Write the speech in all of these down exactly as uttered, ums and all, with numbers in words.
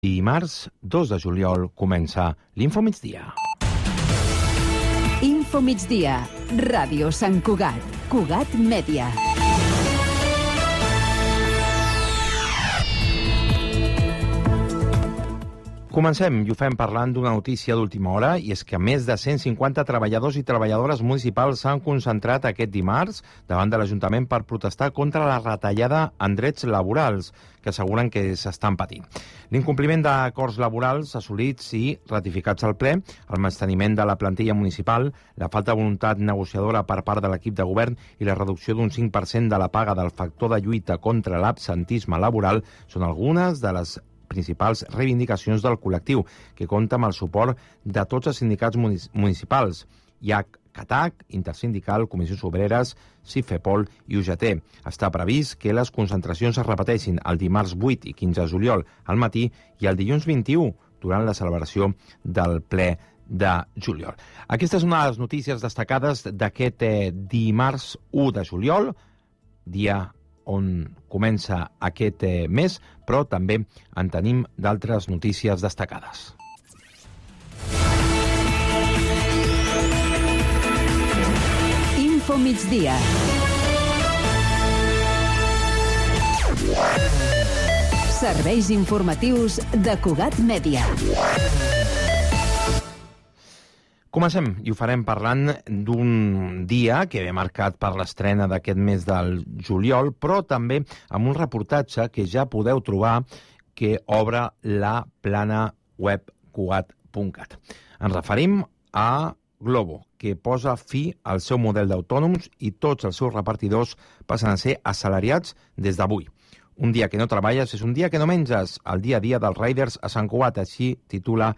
Dimarts dos de juliol comença l'Info Migdia. Info Migdia, Ràdio Sant Cugat, Cugat Mèdia. Comencem i ho fem parlant d'una notícia d'última hora, i és que més de cent cinquanta treballadors i treballadores municipals s'han concentrat aquest dimarts davant de l'Ajuntament per protestar contra la retallada en drets laborals que asseguren que s'estan patint. L'incompliment d'acords laborals assolits i ratificats al ple, el manteniment de la plantilla municipal, la falta de voluntat negociadora per part de l'equip de govern i la reducció d'un cinc per cent de la paga del factor de lluita contra l'absentisme laboral són algunes de les principals reivindicacions del col·lectiu, que compta amb el suport de tots els sindicats municipals. Hi ha CATAC, Intersindical, Comissions Obreres, CIFEPOL i U G T. Està previst que les concentracions es repeteixin el dimarts vuit i quinze de juliol al matí i el dilluns vint-i-u durant la celebració del ple de juliol. Aquesta és una de les notícies destacades d'aquest eh, dimarts u de juliol, dia on comença aquest eh, mes, però també en tenim d'altres notícies destacades. Info Migdia. Serveis informatius de Cugat Mèdia. Comencem, i ho farem parlant d'un dia que ve marcat per l'estrena d'aquest mes del juliol, però també amb un reportatge que ja podeu trobar que obre la plana web cugat punt cat. Ens referim a Glovo, que posa fi al seu model d'autònoms i tots els seus repartidors passen a ser assalariats des d'avui. Un dia que no treballes és un dia que no menges, el dia a dia dels riders a Sant Cugat, així titula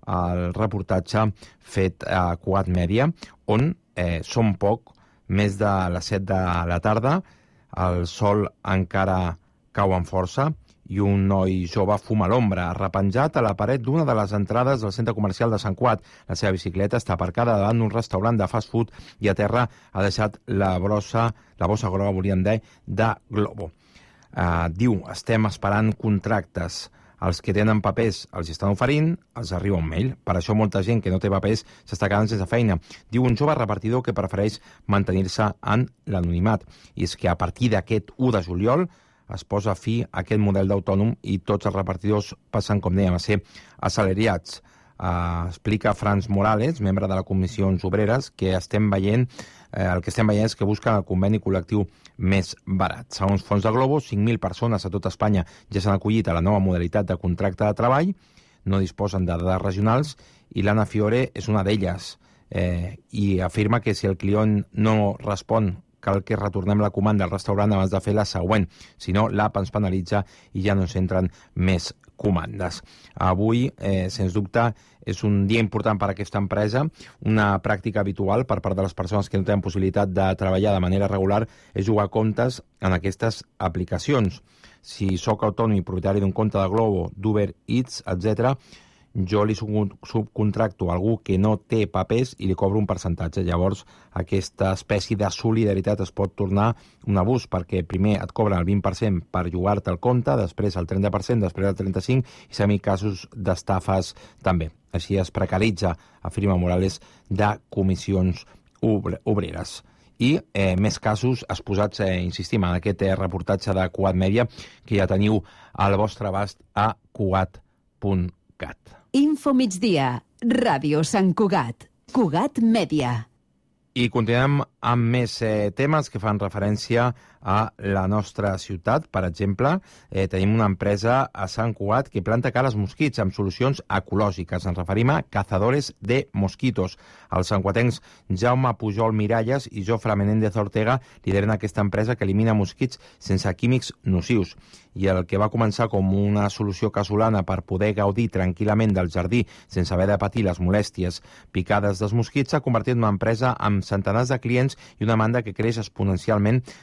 el reportatge fet a Cugat Mèdia, on eh, són poc, més de les set de la tarda, el sol encara cau amb força i un noi jove fuma a l'ombra, arrepenjat a la paret d'una de les entrades del centre comercial de Sant Cugat. La seva bicicleta està aparcada davant d'un restaurant de fast food i a terra ha deixat la brossa, la bossa groga, volíem dir, de Glovo. Uh, diu, estem esperant contractes. Els que tenen papers els estan oferint, els arriba un mail. Per això molta gent que no té papers s'està quedant sense feina. Diu un jove repartidor que prefereix mantenir-se en l'anonimat. I és que a partir d'aquest u de juliol es posa fi a aquest model d'autònom i tots els repartidors passen, com dèiem, a ser assalariats. Uh, explica Franz Morales, membre de la Comissió Obreres, que estem veient, eh, el que estem veient és que busquen el conveni col·lectiu més barat. Segons fons de Glovo, cinc mil persones a tot Espanya ja s'han acollit a la nova modalitat de contracte de treball, no disposen de dades regionals i l'Anna Fiore és una d'elles, eh, i afirma que si el client no respon cal que retornem la comanda al restaurant abans de fer la següent, si no l'app ens penalitza i ja no s'entren més comandes. Avui, eh, sens dubte, és un dia important per a aquesta empresa. Una pràctica habitual per part de les persones que no tenen possibilitat de treballar de manera regular és jugar comptes en aquestes aplicacions. Si sóc autònom i propietari d'un compte de Glovo, d'Uber Eats, etcètera, jo li subcontracto a algú que no té papers i li cobro un percentatge. Llavors, aquesta espècie de solidaritat es pot tornar un abús, perquè primer et cobren el vint per cent per jugar-te el compte, després el trenta per cent, després el trenta-cinc per cent, i s'han casos d'estafes també. Així es precaritza, afirma Morales, de comissions obreres. I eh, més casos exposats, eh, insistim, en aquest eh, reportatge de Cugat Mèdia, que ja teniu al vostre abast a cugat punt cat. Info Migdia, Ràdio Sant Cugat, Cugat Mèdia. I continuem amb més eh, temes que fan referència a la nostra ciutat. Per exemple, eh, tenim una empresa a Sant Cugat que planta cara als mosquits amb solucions ecològiques. Ens referim a Cazadores de Mosquitos. Els santcuatencs Jaume Pujol Miralles i Jofre Menéndez Ortega lideren aquesta empresa que elimina mosquits sense químics nocius. I el que va començar com una solució casolana per poder gaudir tranquil·lament del jardí sense haver de patir les molèsties picades dels mosquits s'ha convertit en una empresa amb centenars de clients i una demanda que creix exponencialment és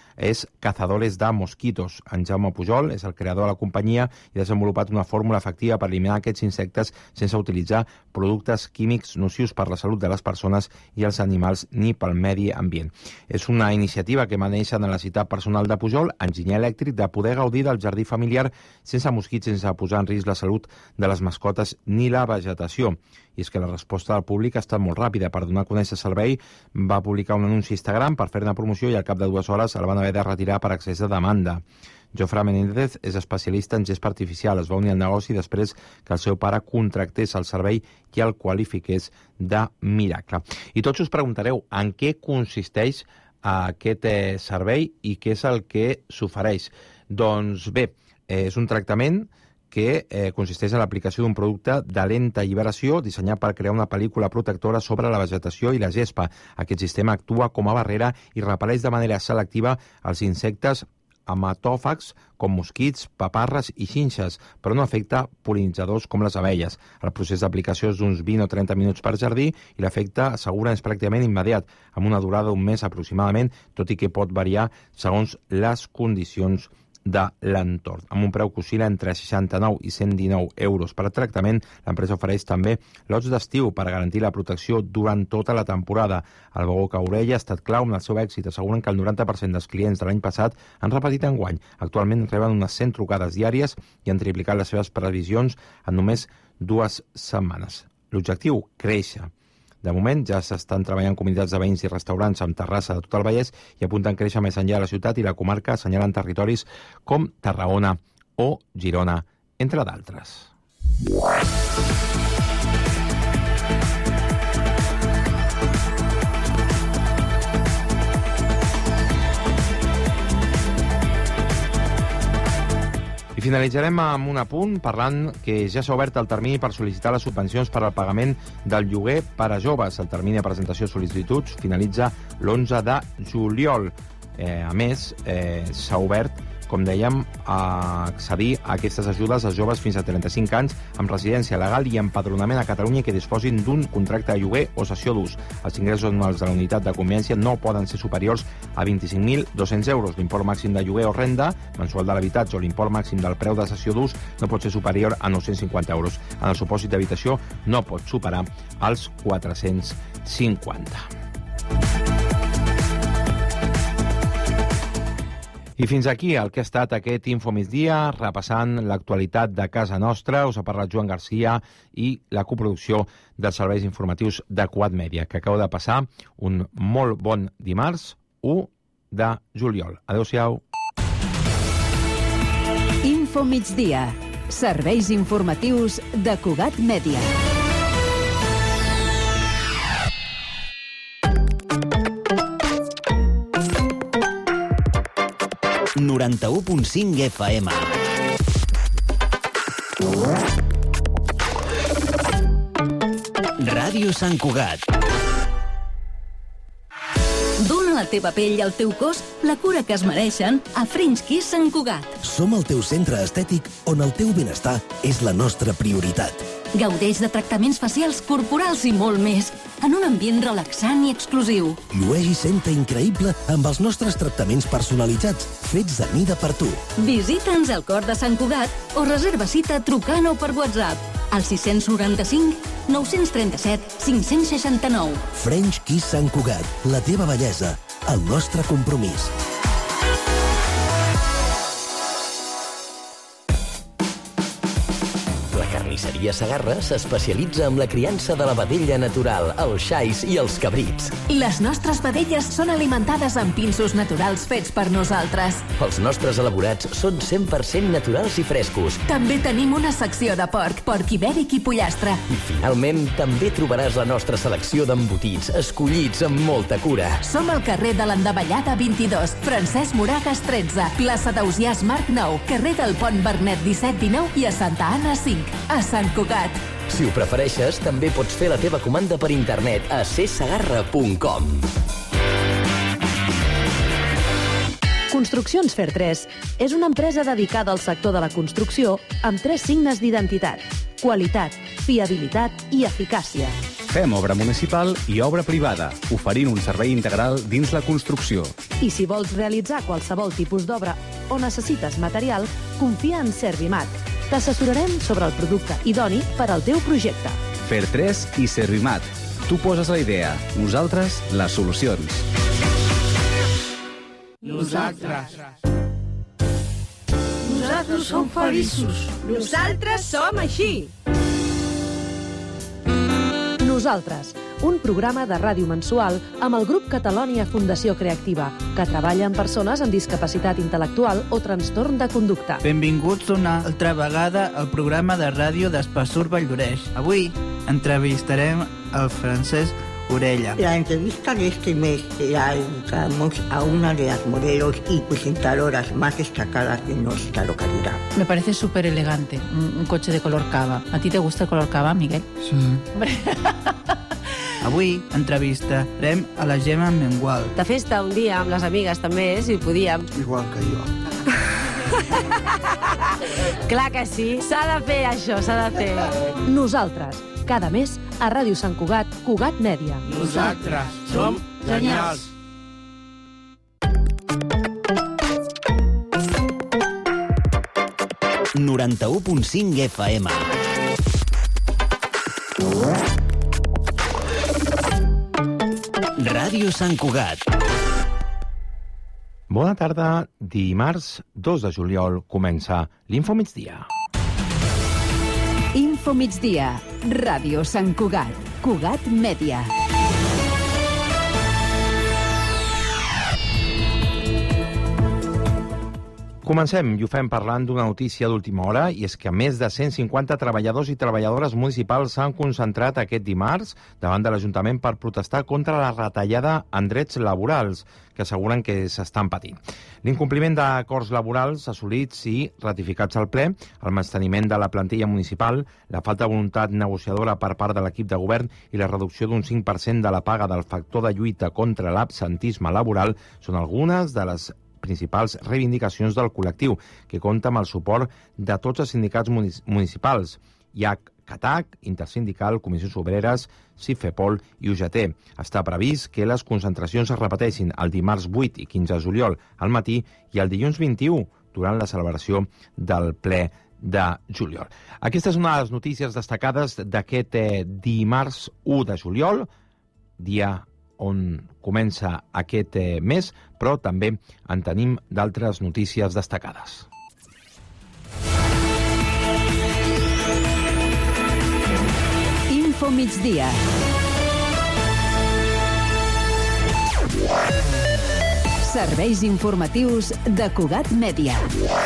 els cazadores de mosquitos. En Jaume Pujol és el creador de la companyia i ha desenvolupat una fórmula efectiva per eliminar aquests insectes sense utilitzar productes químics nocius per la salut de les persones i els animals ni pel medi ambient. És una iniciativa que va néixer de la necessitat personal de Pujol, enginyer elèctric, de poder gaudir del jardí familiar sense mosquits, sense posar en risc la salut de les mascotes ni la vegetació. I és que la resposta del públic ha estat molt ràpida. Per donar a conèixer el servei, va publicar un anunci a Instagram per fer-ne promoció i al cap de dues hores el van haver de retirar per excés de demanda. Jofre Menéndez és especialista en gespa artificial. Es va unir al negoci després que el seu pare contractés el servei i el qualifiqués de miracle. I tots us preguntareu en què consisteix aquest eh, servei i què és el que s'ofereix. Doncs bé, eh, és un tractament que eh, consisteix en l'aplicació d'un producte de lenta alliberació dissenyat per crear una pel·lícula protectora sobre la vegetació i la gespa. Aquest sistema actua com a barrera i repel·leix de manera selectiva els insectes hematòfags com mosquits, paparres i xinxes, però no afecta pol·linitzadors com les abelles. El procés d'aplicació és d'uns vint o trenta minuts per jardí i l'efecte assegura és pràcticament immediat, amb una durada d'un mes aproximadament, tot i que pot variar segons les condicions de l'entorn. Amb un preu que oscil·la entre seixanta-nou i cent dinou euros per tractament, l'empresa ofereix també lots d'estiu per garantir la protecció durant tota la temporada. El boca orella ha estat clau en el seu èxit. Asseguren que el noranta per cent dels clients de l'any passat han repetit enguany. Actualment reben unes cent trucades diàries i han triplicat les seves previsions en només dues setmanes. L'objectiu, créixer. De moment ja s'estan treballant comunitats de veïns i restaurants amb terrassa de tot el Vallès i apunten créixer més enllà de la ciutat i la comarca, assenyalant territoris com Tarragona o Girona, entre d'altres. I finalitzarem amb un apunt parlant que ja s'ha obert el termini per sol·licitar les subvencions per al pagament del lloguer per a joves. El termini de presentació de sol·licituds finalitza l'onze de juliol. Eh, a més, eh, s'ha obert, com dèiem, a accedir a aquestes ajudes als joves fins a trenta-cinc anys amb residència legal i empadronament a Catalunya que disposin d'un contracte de lloguer o cessió d'ús. Els ingressos anuals de la unitat de convivència no poden ser superiors a vint-i-cinc mil dos-cents euros. L'import màxim de lloguer o renda mensual de l'habitatge o l'import màxim del preu de cessió d'ús no pot ser superior a nou-cents cinquanta euros. En el supòsit d'habitació no pot superar els quatre-cents cinquanta. I fins aquí el que ha estat aquest Info Migdia, repassant l'actualitat de casa nostra. Us ha parlat Joan Garcia i la coproducció dels serveis informatius de Cugat Mèdia, que acaba de passar un molt bon dimarts, u de juliol. Adéu-siau. Info Migdia, serveis informatius de Cugat Mèdia. noranta-u punt cinc F M. Ràdio Sant Cugat. Dóna a la teva pell i al teu cos la cura que es mereixen a French Kiss Sant Cugat. Som el teu centre estètic on el teu benestar és la nostra prioritat. Gaudeix de tractaments facials, corporals i molt més, en un ambient relaxant i exclusiu. Llueix i senta increïble amb els nostres tractaments personalitzats, fets a mida per tu. Visita'ns al cor de Sant Cugat o reserva cita trucant o per WhatsApp al sis noranta-cinc nou-cents trenta-set cinc-cents seixanta-nou. French Kiss Sant Cugat, la teva bellesa, el nostre compromís. Carnisseria Segarra s'especialitza en la criança de la vedella natural, els xais i els cabrits. Les nostres vedelles són alimentades amb pinsos naturals fets per nosaltres. Els nostres elaborats són cent per cent naturals i frescos. També tenim una secció de porc, porc ibèric i pollastre. I finalment també trobaràs la nostra selecció d'embotits, escollits amb molta cura. Som al carrer de l'Endavellada vint-i-dos, Francesc Moragas tretze, plaça d'Ausiàs Marc nou, carrer del Pont Bernet disset dinou i a Santa Anna cinc. A Sant Cugat. Si ho prefereixes, també pots fer la teva comanda per internet a c segarra punt com. Construccions Fer tres és una empresa dedicada al sector de la construcció amb tres signes d'identitat: qualitat, fiabilitat i eficàcia. Fem obra municipal i obra privada, oferint un servei integral dins la construcció. I si vols realitzar qualsevol tipus d'obra o necessites material, confia en Servimat. T'assessorarem sobre el producte idoni per al teu projecte. Fer tres i Servimat. Tu poses la idea, nosaltres les solucions. Nosaltres. Nosaltres som feliços. Nosaltres som així. Nosaltres, un programa de ràdio mensual amb el grup Catalònia Fundació Creativa, que treballa amb persones amb discapacitat intel·lectual o trastorn de conducta. Benvinguts una altra vegada al programa de ràdio d'Espassur Valldoreix. Avui entrevistarem el Francesc Orella. La entrevista de este mes la dedicamos a una de las modelos y presentadoras más destacadas de nuestra localidad. Me parece súper elegante, un, un coche de color cava. ¿A ti te gusta el color cava, Miguel? Sí. Avui entrevistarem a la Gemma Mengual. De festa un dia amb les amigues també, si podíem. Igual que jo. Clar que sí, s'ha de fer això, s'ha de fer. Nosaltres, cada mes a Ràdio Sant Cugat, Cugat Mèdia. Nosaltres som genials. noranta-u punt cinc F M. Ràdio Sant Cugat. Bona tarda. Dimarts dos de juliol comença l'Info Migdia. Info Migdia. Ràdio Sant Cugat. Cugat Mèdia. Comencem i ho fem parlant d'una notícia d'última hora, i és que més de cent cinquanta treballadors i treballadores municipals s'han concentrat aquest dimarts davant de l'Ajuntament per protestar contra la retallada en drets laborals que asseguren que s'estan patint. L'incompliment d'acords laborals assolits i ratificats al ple, el manteniment de la plantilla municipal, la falta de voluntat negociadora per part de l'equip de govern i la reducció d'un cinc per cent de la paga del factor de lluita contra l'absentisme laboral són algunes de les principals reivindicacions del col·lectiu, que compta amb el suport de tots els sindicats municipals. Hi ha CATAC, Intersindical, Comissions Obreres, CIFEPOL i U G T. Està previst que les concentracions es repeteixin el dimarts vuit i quinze de juliol al matí i el dilluns vint-i-u durant la celebració del ple de juliol. Aquesta és una de les notícies destacades d'aquest eh, dimarts u de juliol, dia on comença aquest eh, mes, però també en tenim d'altres notícies destacades. Info Migdia. Serveis informatius de Cugat Mèdia.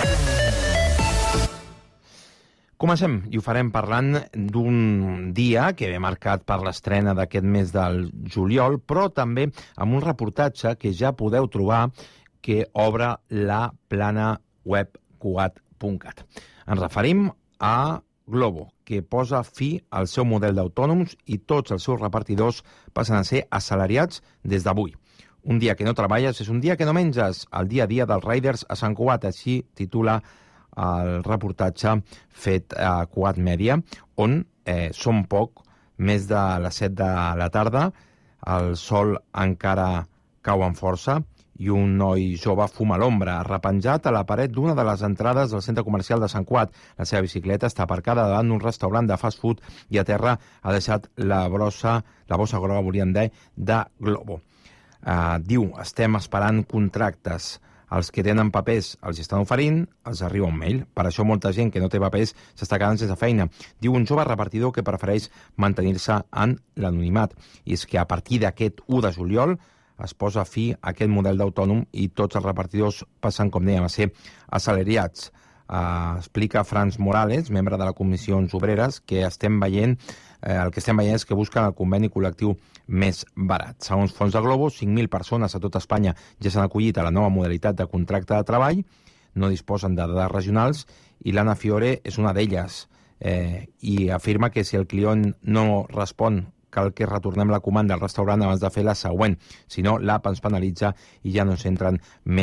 Comencem, i ho farem parlant d'un dia que ve marcat per l'estrena d'aquest mes del juliol, però també amb un reportatge que ja podeu trobar que obre la plana web cugat punt cat. Ens referim a Globo, que posa fi al seu model d'autònoms i tots els seus repartidors passen a ser assalariats des d'avui. Un dia que no treballes és un dia que no menges, el dia a dia dels riders a Sant Cugat, així titula el reportatge fet a Cugat Mèdia, on eh, són poc, més de les set de la tarda, el sol encara cau amb força i un noi jove fuma a l'ombra, arrepenjat a la paret d'una de les entrades del centre comercial de Sant Cugat. La seva bicicleta està aparcada davant d'un restaurant de fast food i a terra ha deixat la brossa, la bossa groga, volíem dir, de Globo. Uh, diu, estem esperant contractes. Els que tenen papers els estan oferint, els arriba un mail. Per això molta gent que no té papers s'està quedant sense feina. Diu un jove repartidor que prefereix mantenir-se en l'anonimat. I és que a partir d'aquest u de juliol es posa fi a aquest model d'autònom i tots els repartidors passen, com dèiem, a ser assalariats. Uh, explica Franz Morales, membre de la Comissió Obreres, que estem veient Eh, el que estem veient és que busquen el conveni col·lectiu més barat. Segons fons de Globo, cinc mil persones a tot Espanya ja s'han acollit a la nova modalitat de contracte de treball, no disposen de dades regionals i l'Anna Fiore és una d'elles eh, i afirma que si el client no respon cal que retornem la comanda al restaurant abans de fer la següent, si no l'app ens penalitza i ja no s'entren més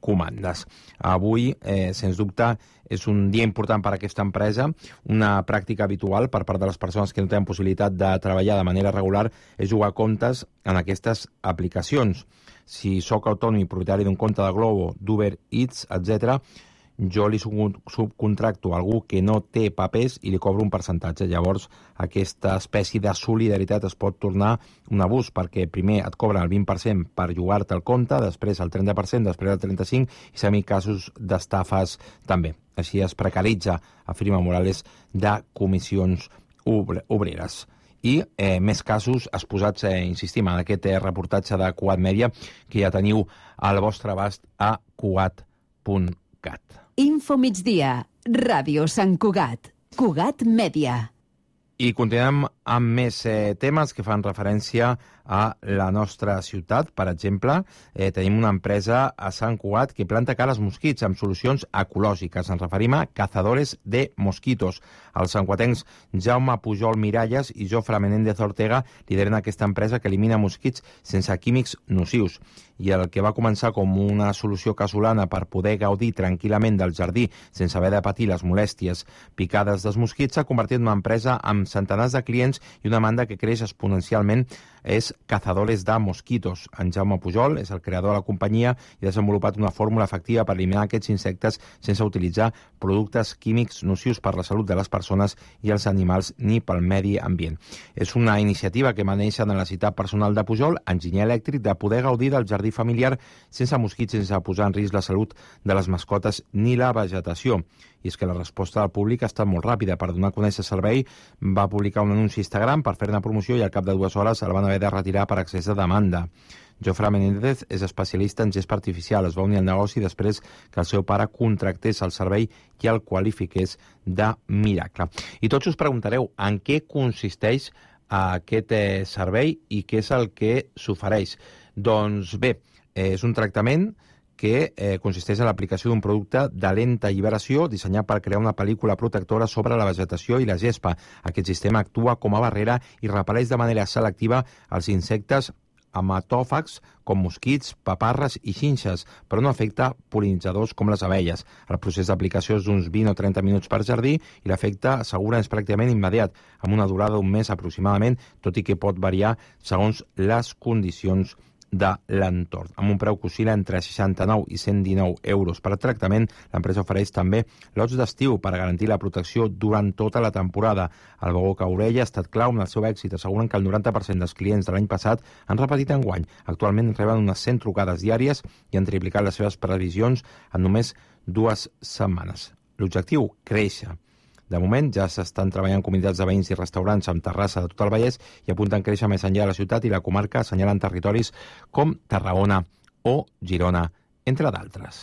comandes. Avui, eh, sens dubte, és un dia important per a aquesta empresa. Una pràctica habitual per part de les persones que no tenen possibilitat de treballar de manera regular és jugar comptes en aquestes aplicacions. Si sóc autònom i propietari d'un compte de Glovo, d'Uber Eats, etcètera, jo li subcontracto a algú que no té papers i li cobro un percentatge. Llavors, aquesta espècie de solidaritat es pot tornar un abús, perquè primer et cobren el vint per cent per jugar-te el compte, després el trenta per cent, després el trenta-cinc per cent, i s'han casos d'estafes també. Així es precaritza, afirma Morales, de comissions obreres. I eh, més casos exposats, eh, insistim, en aquest eh, reportatge de Cugat Mèdia, que ja teniu al vostre abast a cugat punt cat. Info migdia, Ràdio Sant Cugat, Cugat Mèdia. I continuem amb més eh, temes que fan referència a la nostra ciutat. Per exemple, eh, tenim una empresa a Sant Cugat que planta cara als mosquits amb solucions ecològiques. Ens referim a Cazadores de Mosquitos. Els santcuatencs Jaume Pujol Miralles i Jofre Menéndez Ortega lideren aquesta empresa que elimina mosquits sense químics nocius. I el que va començar com una solució casolana per poder gaudir tranquil·lament del jardí sense haver de patir les molèsties picades dels mosquits s'ha convertit en una empresa amb centenars de clients i una demanda que creix exponencialment. És Cazadores de Mosquitos. En Jaume Pujol és el creador de la companyia i ha desenvolupat una fórmula efectiva per eliminar aquests insectes sense utilitzar productes químics nocius per la salut de les persones i els animals ni pel medi ambient. És una iniciativa que va néixer de la necessitat personal de Pujol, enginyer elèctric, de poder gaudir del jardí familiar sense mosquits, sense posar en risc la salut de les mascotes ni la vegetació. I és que la resposta del públic ha estat molt ràpida. Per donar a conèixer el servei, va publicar un anunci a Instagram per fer-ne promoció i al cap de dues hores el van haver de retirar per excés de demanda. Jofre Menéndez és especialista en gespa artificial. Es va unir al negoci després que el seu pare contractés el servei i el qualifiqués de miracle. I tots us preguntareu en què consisteix aquest eh, servei i què és el que s'ofereix. Doncs bé, eh, és un tractament que eh, consisteix en l'aplicació d'un producte de lenta alliberació dissenyat per crear una pel·lícula protectora sobre la vegetació i la gespa. Aquest sistema actua com a barrera i repel·leix de manera selectiva els insectes hematòfags com mosquits, paparres i xinxes, però no afecta pol·linitzadors com les abelles. El procés d'aplicació és d'uns vint o trenta minuts per jardí i l'efecte assegura és pràcticament immediat, amb una durada d'un mes aproximadament, tot i que pot variar segons les condicions de l'entorn. Amb un preu que oscil·la entre seixanta-nou i cent dinou euros per tractament, l'empresa ofereix també lots d'estiu per garantir la protecció durant tota la temporada. El boca a orella ha estat clau en el seu èxit. Asseguren que el noranta per cent dels clients de l'any passat han repetit enguany. Actualment reben unes cent trucades diàries i han triplicat les seves previsions en només dues setmanes. L'objectiu, créixer. De moment ja s'estan treballant comunitats de veïns i restaurants amb terrassa de tot el Vallès i apunten a créixer més enllà de la ciutat i la comarca, assenyalen territoris com Tarragona o Girona, entre d'altres.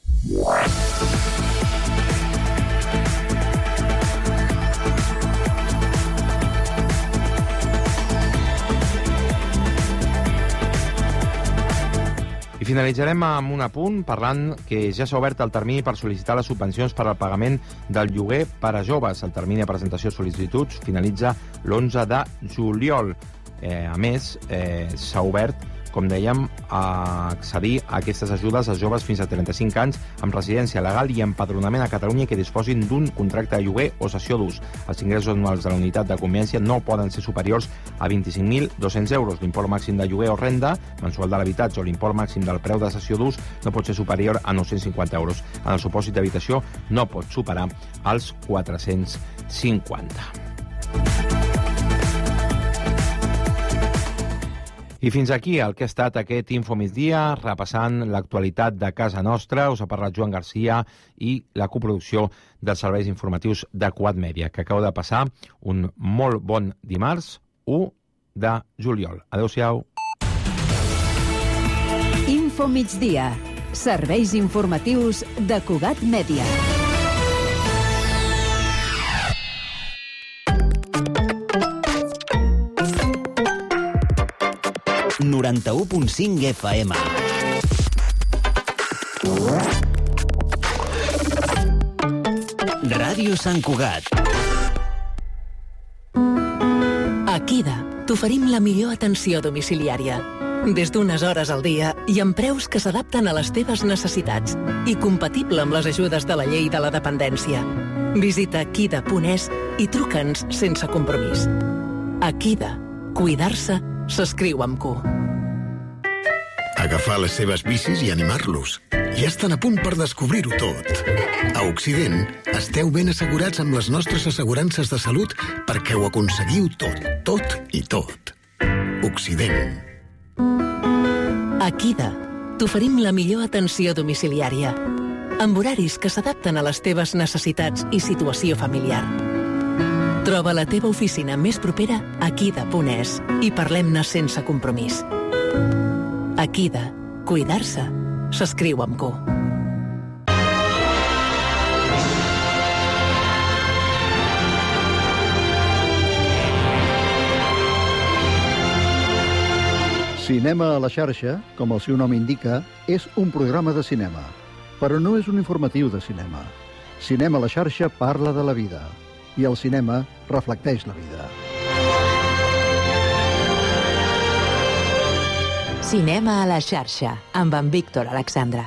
I finalitzarem amb un apunt parlant que ja s'ha obert el termini per sol·licitar les subvencions per al pagament del lloguer per a joves. El termini de presentació de sol·licituds finalitza l'onze de juliol. Eh, a més, eh, s'ha obert, com dèiem, a accedir a aquestes ajudes als joves fins a trenta-cinc anys amb residència legal i empadronament a Catalunya que disposin d'un contracte de lloguer o cessió d'ús. Els ingressos anuals de la unitat de convivència no poden ser superiors a vint-i-cinc mil dos-cents euros. L'import màxim de lloguer o renda mensual de l'habitatge o l'import màxim del preu de cessió d'ús no pot ser superior a nou-cents cinquanta euros. En el supòsit d'habitació no pot superar els quatre-cents cinquanta. I fins aquí el que ha estat aquest Info Migdia, repassant l'actualitat de casa nostra. Us ha parlat Joan Garcia i la coproducció dels serveis informatius de Cugat Mèdia, que acabo de passar un molt bon dimarts, u de juliol. Adéu-siau. Info Migdia, serveis informatius de Cugat Mèdia. noranta-u punt cinc F M. Ràdio Sant Cugat. A Kida t'oferim la millor atenció domiciliària. Des d'unes hores al dia i amb preus que s'adapten a les teves necessitats i compatible amb les ajudes de la llei de la dependència. Visita Akida punt es i truca'ns sense compromís. Akida. Cuidar-se s'escriu amb Q. Agafar les seves bicis i animar-los. Ja estan a punt per descobrir-ho tot. A Occident, esteu ben assegurats amb les nostres assegurances de salut perquè ho aconseguiu tot, tot i tot. Occident. Akida. T'oferim la millor atenció domiciliària, amb horaris que s'adapten a les teves necessitats i situació familiar. Troba la teva oficina més propera a akida punt es i parlem-ne sense compromís. Akida. Cuidar-se s'escriu amb Q. Cinema a la xarxa, com el seu nom indica, és un programa de cinema. Però no és un informatiu de cinema. Cinema a la xarxa parla de la vida. I el cinema reflecteix la vida. Cinema a la xarxa, amb en Víctor Alexandra.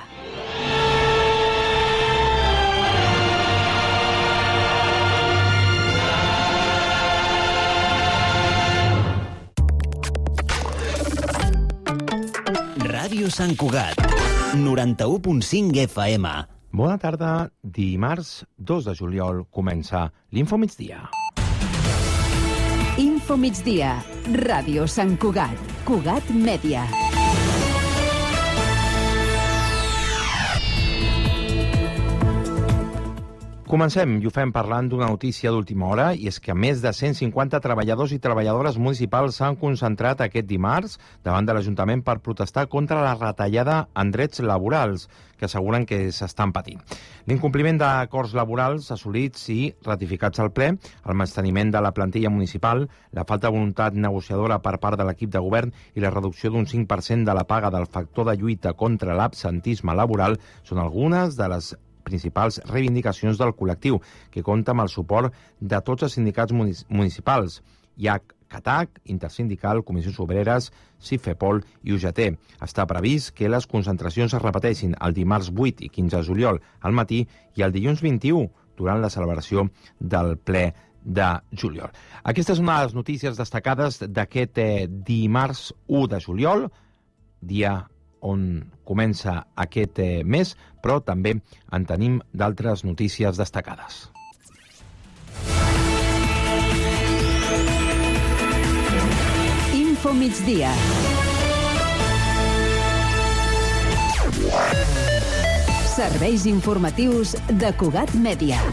Ràdio Sant Cugat, noranta-u punt cinc F M. Bona tarda. Dimarts dos de juliol comença l'Info Migdia. Info Migdia, Ràdio Sant Cugat, Cugat Mèdia. Comencem i ho fem parlant d'una notícia d'última hora, i és que més de cent cinquanta treballadors i treballadores municipals s'han concentrat aquest dimarts davant de l'Ajuntament per protestar contra la retallada en drets laborals que asseguren que s'estan patint. L'incompliment d'acords laborals assolits i ratificats al ple, el manteniment de la plantilla municipal, la falta de voluntat negociadora per part de l'equip de govern i la reducció d'un cinc per cent de la paga del factor de lluita contra l'absentisme laboral són algunes de les principals reivindicacions del col·lectiu, que compta amb el suport de tots els sindicats municipals. Hi ha CATAC, Intersindical, Comissions Obreres, CIFEPOL i U G T. Està previst que les concentracions es repeteixin el dimarts vuit i quinze de juliol al matí i el dilluns vint-i-u durant la celebració del ple de juliol. Aquesta és una de les notícies destacades d'aquest eh, dimarts u de juliol, dia on comença aquest eh, mes, però també en tenim d'altres notícies destacades. Info Migdia. Serveis informatius de Cugat Mèdia.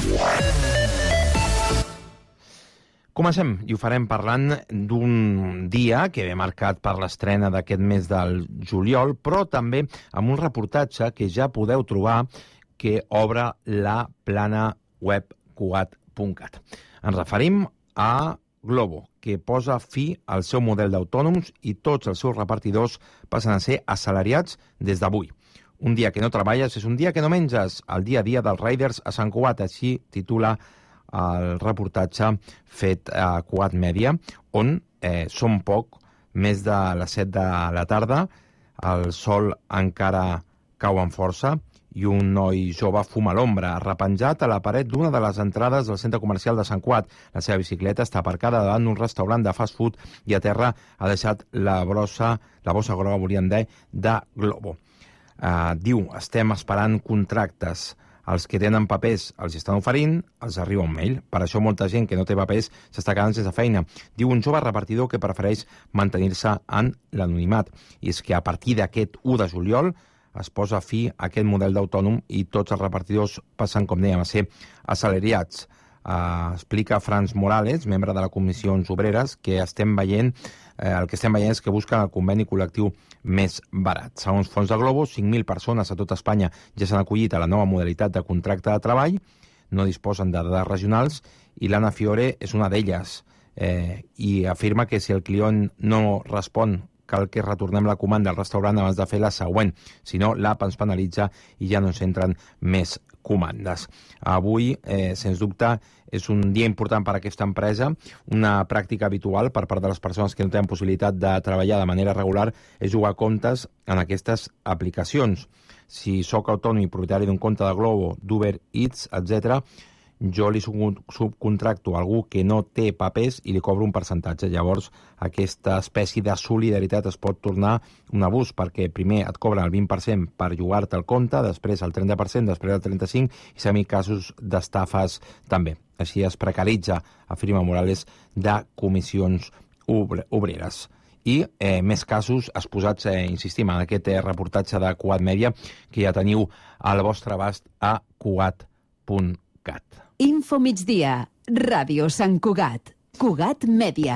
Comencem, i ho farem parlant d'un dia que ve marcat per l'estrena d'aquest mes del juliol, però també amb un reportatge que ja podeu trobar que obre la plana web cugat punt cat. Ens referim a Glovo, que posa fi al seu model d'autònoms i tots els seus repartidors passen a ser assalariats des d'avui. Un dia que no treballes és un dia que no menges, el dia a dia dels riders a Sant Cugat, així titula el reportatge fet a Cugat Mèdia, on eh, són poc, més de les set de la tarda, el sol encara cau amb força i un noi jove fuma a l'ombra, repenjat a la paret d'una de les entrades del centre comercial de Sant Cugat. La seva bicicleta està aparcada davant d'un restaurant de fast food i a terra ha deixat la brossa, la bossa groga, volíem dir, de Glovo. Uh, diu, estem esperant contractes. Els que tenen papers els estan oferint, els arriba un mail. Per això molta gent que no té papers s'està quedant sense feina. Diu un jove repartidor que prefereix mantenir-se en l'anonimat. I és que a partir d'aquest u de juliol es posa fi a aquest model d'autònom i tots els repartidors passen, com dèiem, a ser assalariats. Uh, explica Franz Morales, membre de la Comissió Obreres, que estem veient, eh, el que estem veient és que busquen el conveni col·lectiu més barat. Segons fons de Glovo, cinc mil persones a tot Espanya ja s'han acollit a la nova modalitat de contracte de treball, no disposen de dades regionals i l'Anna Fiore és una d'elles eh, i afirma que si el client no respon cal que retornem la comanda al restaurant abans de fer la següent, si no l'app ens penalitza i ja no ens entren més comandes. Avui, eh, sens dubte, és un dia important per a aquesta empresa. Una pràctica habitual per part de les persones que no tenen possibilitat de treballar de manera regular és jugar comptes en aquestes aplicacions. Si sóc autònom i propietari d'un compte de Glovo, d'Uber Eats, etcètera, jo li subcontracto a algú que no té papers i li cobro un percentatge. Llavors, aquesta espècie de solidaritat es pot tornar un abús, perquè primer et cobren el vint per cent per jugar-te el compte, després el trenta per cent, després el trenta-cinc per cent, i s'ha mis casos d'estafes també. Així es precaritza, afirma Morales, de comissions obreres. I eh, més casos exposats, eh, insistim, en aquest eh, reportatge de Cugat Mèdia, que ja teniu al vostre abast a cugat punt cat. Info migdia, Ràdio Sant Cugat, Cugat Mèdia.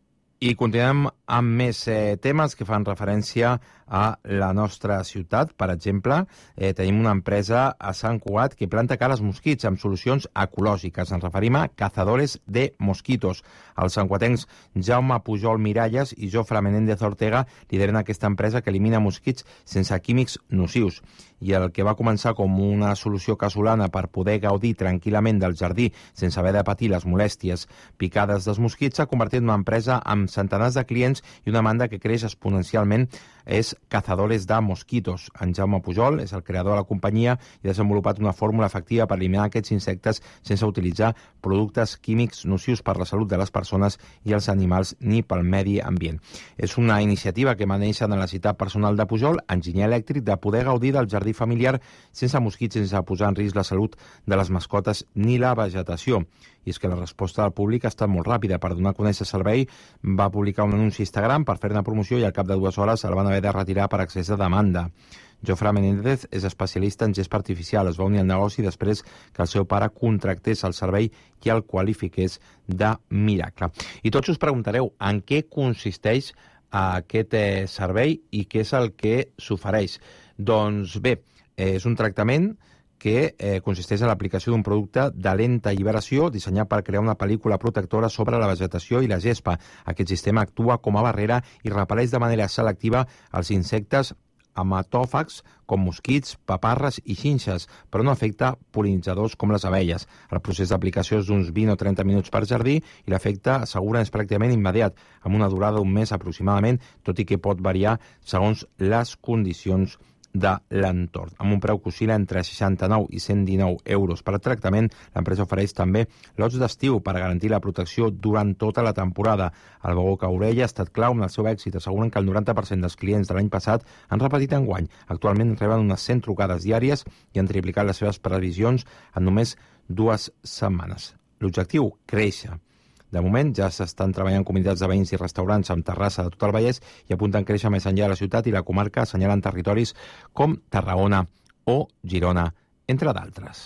I continuem amb més eh, temes que fan referència a la nostra ciutat. Per exemple, eh, tenim una empresa a Sant Cugat que planta cara als mosquits amb solucions ecològiques. Ens referim a Cazadores de Mosquitos. Els santcuatencs Jaume Pujol Miralles i Jofre Menéndez Ortega lideren aquesta empresa que elimina mosquits sense químics nocius. I el que va començar com una solució casolana per poder gaudir tranquil·lament del jardí sense haver de patir les molèsties picades dels mosquits s'ha convertit en una empresa amb centenars de clients i una demanda que creix exponencialment. És Cazadores de Mosquitos. En Jaume Pujol és el creador de la companyia i ha desenvolupat una fórmula efectiva per eliminar aquests insectes sense utilitzar productes químics nocius per la salut de les persones i els animals ni pel medi ambient. És una iniciativa que va néixer de la necessitat personal de Pujol, enginyer elèctric, de poder gaudir del jardí familiar sense mosquits, sense posar en risc la salut de les mascotes ni la vegetació. I és que la resposta del públic ha estat molt ràpida. Per donar a conèixer el servei, va publicar un anunci a Instagram per fer-ne promoció i al cap de dues hores el van haver de retirar per excés de demanda. Jofre Menéndez és especialista en gespa artificial. Es va unir al negoci després que el seu pare contractés el servei i el qualifiqués de miracle. I tots us preguntareu en què consisteix aquest eh, servei i què és el que s'ofereix. Doncs bé, eh, és un tractament que eh, consisteix en l'aplicació d'un producte de lenta alliberació dissenyat per crear una pel·lícula protectora sobre la vegetació i la gespa. Aquest sistema actua com a barrera i repel·leix de manera selectiva els insectes hematòfags com mosquits, paparres i xinxes, però no afecta pol·linitzadors com les abelles. El procés d'aplicació és d'uns vint o trenta minuts per jardí i l'efecte assegura és pràcticament immediat, amb una durada d'un mes aproximadament, tot i que pot variar segons les condicions de l'entorn. Amb un preu que oscil·la entre seixanta-nou i cent dinou euros per tractament, l'empresa ofereix també lots d'estiu per garantir la protecció durant tota la temporada. El boca orella ha estat clau en el seu èxit. Asseguren que el noranta per cent dels clients de l'any passat han repetit enguany. Actualment reben unes cent trucades diàries i han triplicat les seves previsions en només dues setmanes. L'objectiu, créixer. De moment ja s'estan treballant comunitats de veïns i restaurants amb terrassa de tot el Vallès i apunten a créixer més enllà de la ciutat i la comarca, assenyalen territoris com Tarragona o Girona, entre d'altres.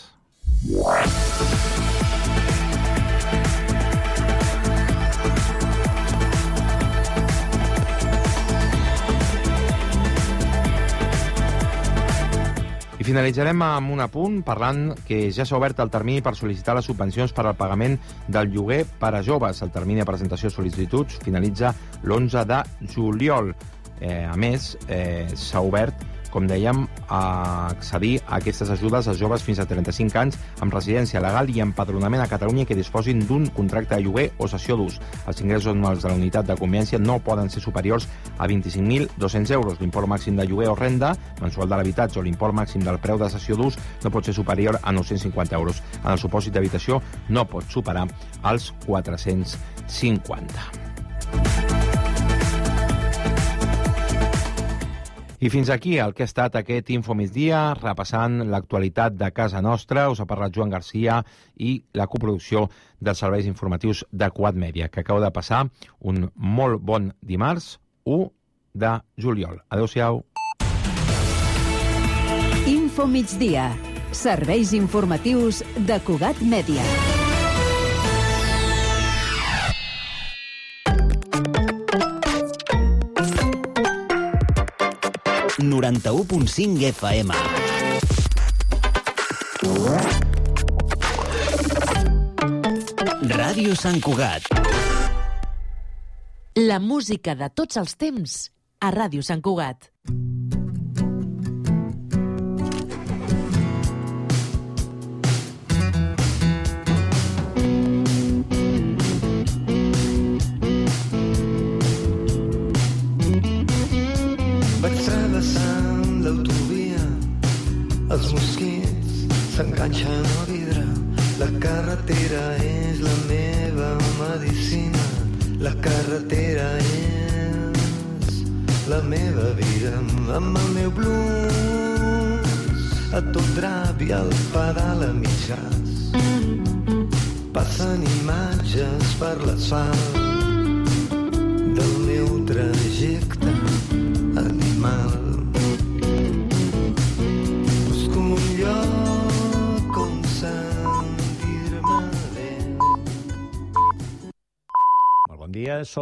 I finalitzarem amb un apunt parlant que ja s'ha obert el termini per sol·licitar les subvencions per al pagament del lloguer per a joves. El termini de presentació de sol·licituds finalitza l'onze de juliol. Eh, a més, eh, s'ha obert, com dèiem, a accedir a aquestes ajudes als joves fins a trenta-cinc anys amb residència legal i empadronament a Catalunya que disposin d'un contracte de lloguer o cessió d'ús. Els ingressos anuals de la unitat de convivència no poden ser superiors a vint-i-cinc mil dos-cents euros. L'import màxim de lloguer o renda mensual de l'habitatge o l'import màxim del preu de cessió d'ús no pot ser superior a nou-cents cinquanta euros. En el supòsit d'habitació no pot superar els quatre-cents cinquanta. I fins aquí el que ha estat aquest Info Migdia, repassant l'actualitat de casa nostra. Us ha parlat Joan Garcia i la coproducció dels serveis informatius de Cugat Mèdia, que acaba de passar un molt bon dimarts, u de juliol. Adéu-siau. Info Migdia, serveis informatius de Cugat Mèdia. noranta-u punt cinc F M. Ràdio Sant Cugat. La música de tots els temps a Ràdio Sant Cugat. La carretera és la meva vida, amb el meu blues, a tot drap i el pedal a mitjans. Passen imatges per l'asfalt del meu trajecte animal. Busco un lloc on sentir-me bé. Molt bon dia, som